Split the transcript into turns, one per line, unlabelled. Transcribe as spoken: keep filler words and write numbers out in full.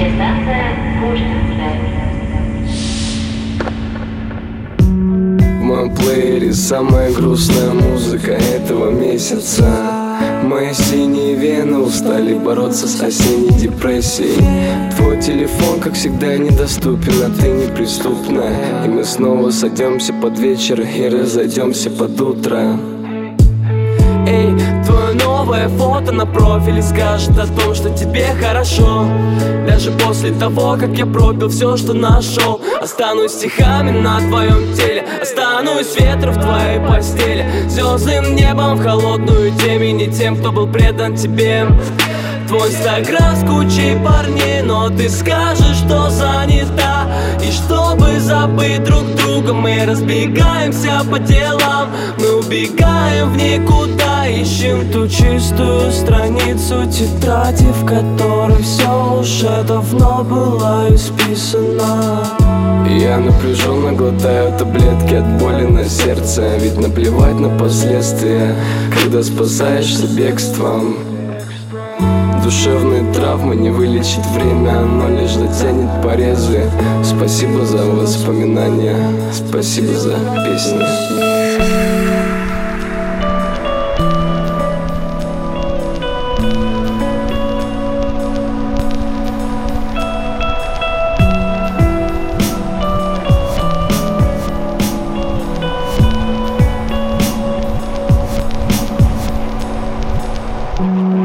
Следующая станция Пушкинская.
В моем плеере самая грустная музыка этого месяца. Мои синие вены устали бороться с осенней депрессией. Твой телефон, как всегда, недоступен, а ты неприступна. И мы снова сойдемся под вечер и разойдемся под утро. Эй, твое новое фото на профиле скажет о том, что тебе хорошо. Даже после того, как я пропил все, что нашел. Останусь стихами на твоем теле, останусь ветром в твоей постели, звездным небом в холодную темень и тем, кто был предан тебе. Твой инстаграм с кучей парней, но ты скажешь, что занята. И чтобы забыть друг друга, мы разбегаемся по делам. Мы убегаем в никуда, ищем ту чистую страницу тетради, в которой все уже давно было исписано. Я напряженно глотаю таблетки от боли на сердце, ведь наплевать на последствия, когда спасаешься бегством. Душевные травмы не вылечит время, оно лишь затянет порезы. Спасибо за воспоминания, спасибо за песни.
Thank you.